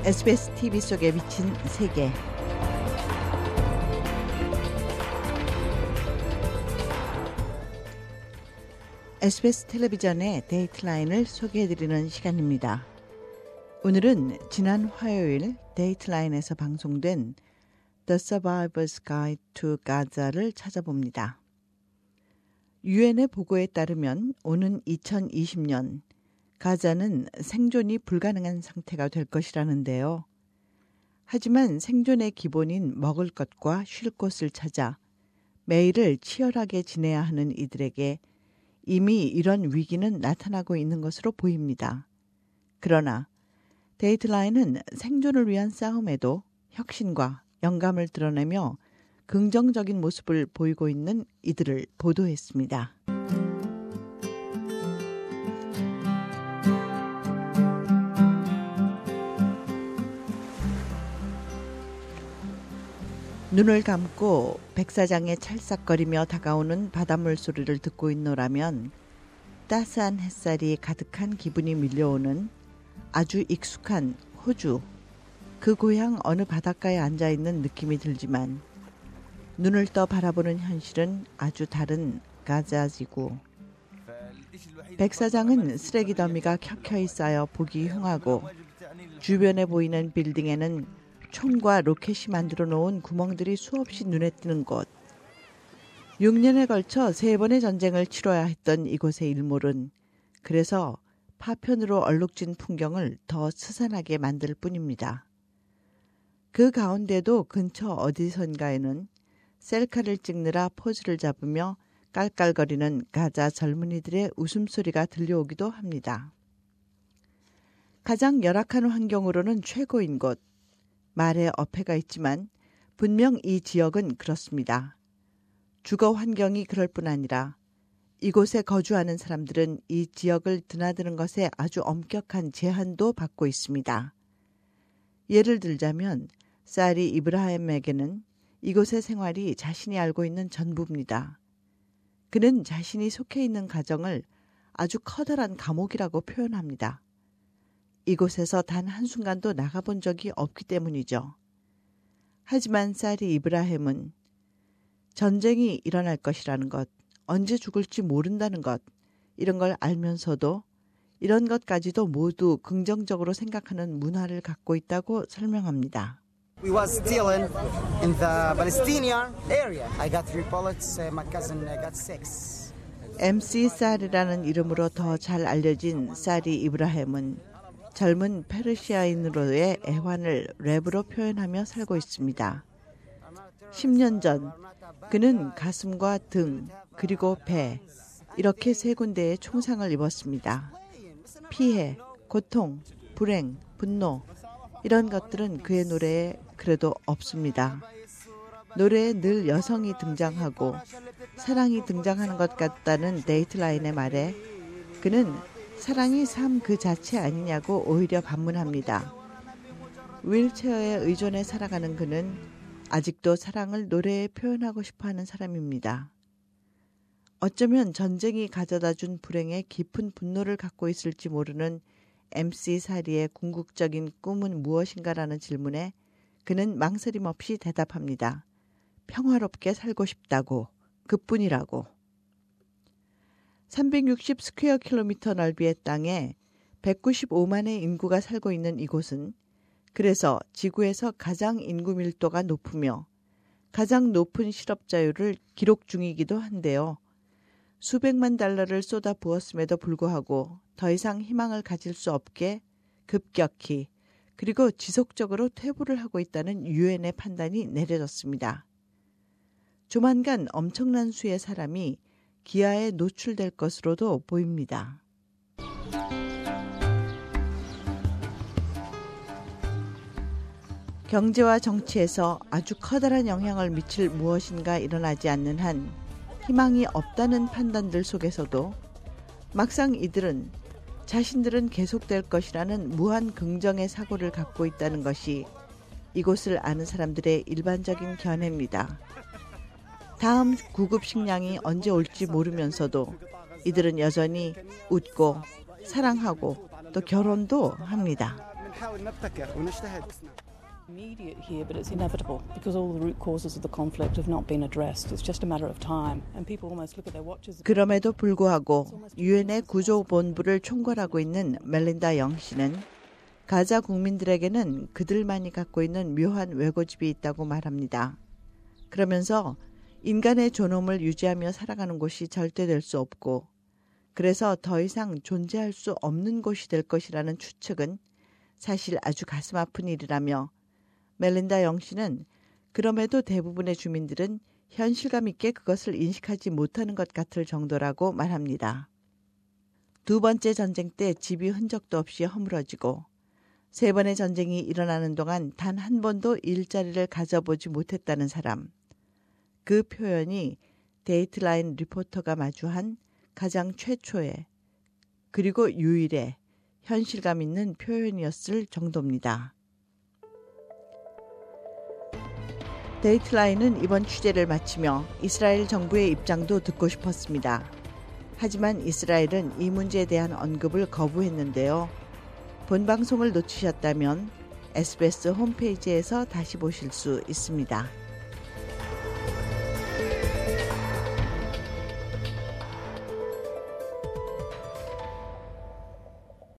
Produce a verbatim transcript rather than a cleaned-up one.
에스비에스 티비 속에 비친 세계. 에스비에스 텔레비전의 데이트라인을 소개해드리는 시간입니다. 오늘은 지난 화요일 데이트라인에서 방송된 The Survivor's Guide to Gaza를 찾아봅니다. 유엔의 보고에 따르면 오는 이천이십 년 가자는 생존이 불가능한 상태가 될 것이라는데요. 하지만 생존의 기본인 먹을 것과 쉴 곳을 찾아 매일을 치열하게 지내야 하는 이들에게 이미 이런 위기는 나타나고 있는 것으로 보입니다. 그러나 데이트라인은 생존을 위한 싸움에도 혁신과 영감을 드러내며 긍정적인 모습을 보이고 있는 이들을 보도했습니다. 눈을 감고 백사장에 찰싹거리며 다가오는 바닷물 소리를 듣고 있노라면 따스한 햇살이 가득한 기분이 밀려오는 아주 익숙한 호주, 그 고향 어느 바닷가에 앉아있는 느낌이 들지만 눈을 떠 바라보는 현실은 아주 다른 가자지구. 백사장은 쓰레기 더미가 켜켜이 쌓여 보기 흉하고 주변에 보이는 빌딩에는 총과 로켓이 만들어 놓은 구멍들이 수없이 눈에 띄는 곳. 육 년에 걸쳐 세 번의 전쟁을 치러야 했던 이곳의 일몰은 그래서 파편으로 얼룩진 풍경을 더 스산하게 만들 뿐입니다. 그 가운데도 근처 어디선가에는 셀카를 찍느라 포즈를 잡으며 깔깔거리는 가자 젊은이들의 웃음소리가 들려오기도 합니다. 가장 열악한 환경으로는 최고인 곳. 말에 어폐가 있지만 분명 이 지역은 그렇습니다. 주거 환경이 그럴 뿐 아니라 이곳에 거주하는 사람들은 이 지역을 드나드는 것에 아주 엄격한 제한도 받고 있습니다. 예를 들자면 사리 이브라햄에게는 이곳의 생활이 자신이 알고 있는 전부입니다. 그는 자신이 속해 있는 가정을 아주 커다란 감옥이라고 표현합니다. 이곳에서 단 한순간도 나가본 적이 없기 때문이죠. 하지만 사리 이브라햄은 전쟁이 일어날 것이라는 것, 언제 죽을지 모른다는 것, 이런 걸 알면서도 이런 것까지도 모두 긍정적으로 생각하는 문화를 갖고 있다고 설명합니다. We was still in, in the Palestinian area. I got three bullets. My cousin got six. 엠씨 사리라는 이름으로 더 잘 알려진 사리 이브라햄은 젊은 페르시아인으로의 애환을 랩으로 표현하며 살고 있습니다. 십 년 전 그는 가슴과 등 그리고 배 이렇게 세 군데에 총상을 입었습니다. 피해, 고통, 불행, 분노 이런 것들은 그의 노래에 그래도 없습니다. 노래에 늘 여성이 등장하고 사랑이 등장하는 것 같다는 데이트라인의 말에 그는 사랑이 삶 그 자체 아니냐고 오히려 반문합니다. 휠체어에 의존해 살아가는 그는 아직도 사랑을 노래에 표현하고 싶어하는 사람입니다. 어쩌면 전쟁이 가져다준 불행에 깊은 분노를 갖고 있을지 모르는 엠씨 사리의 궁극적인 꿈은 무엇인가라는 질문에 그는 망설임 없이 대답합니다. 평화롭게 살고 싶다고, 그뿐이라고. 삼백육십 스퀘어 킬로미터 넓이의 땅에 백구십오만의 인구가 살고 있는 이곳은 그래서 지구에서 가장 인구 밀도가 높으며 가장 높은 실업자율을 기록 중이기도 한데요. 수백만 달러를 쏟아 부었음에도 불구하고 더 이상 희망을 가질 수 없게 급격히 그리고 지속적으로 퇴보를 하고 있다는 유엔의 판단이 내려졌습니다. 조만간 엄청난 수의 사람이 기아에 노출될 것으로도 보입니다. 경제와 정치에서 아주 커다란 영향을 미칠 무엇인가 일어나지 않는 한 희망이 없다는 판단들 속에서도 막상 이들은 자신들은 계속될 것이라는 무한 긍정의 사고를 갖고 있다는 것이 이곳을 아는 사람들의 일반적인 견해입니다. 다음 구급 식량이 언제 올지 모르면서도 이들은 여전히 웃고 사랑하고 또 결혼도 합니다. Immediate here, but it's inevitable because all the root causes of the conflict have not been addressed. It's just a matter of time, and people almost look at their watches. 그럼에도 불구하고 유엔의 구조본부를 총괄하고 있는 멜린다 영 씨는 가자 국민들에게는 그들만이 갖고 있는 묘한 외고집이 있다고 말합니다. 그러면서 인간의 존엄을 유지하며 살아가는 곳이 절대 될 수 없고 그래서 더 이상 존재할 수 없는 곳이 될 것이라는 추측은 사실 아주 가슴 아픈 일이라며 멜린다 영 씨는 그럼에도 대부분의 주민들은 현실감 있게 그것을 인식하지 못하는 것 같을 정도라고 말합니다. 두 번째 전쟁 때 집이 흔적도 없이 허물어지고 세 번의 전쟁이 일어나는 동안 단 한 번도 일자리를 가져보지 못했다는 사람. 그 표현이 데이트라인 리포터가 마주한 가장 최초의 그리고 유일의 현실감 있는 표현이었을 정도입니다. 데이트라인은 이번 취재를 마치며 이스라엘 정부의 입장도 듣고 싶었습니다. 하지만 이스라엘은 이 문제에 대한 언급을 거부했는데요. 본 방송을 놓치셨다면 에스비에스 홈페이지에서 다시 보실 수 있습니다.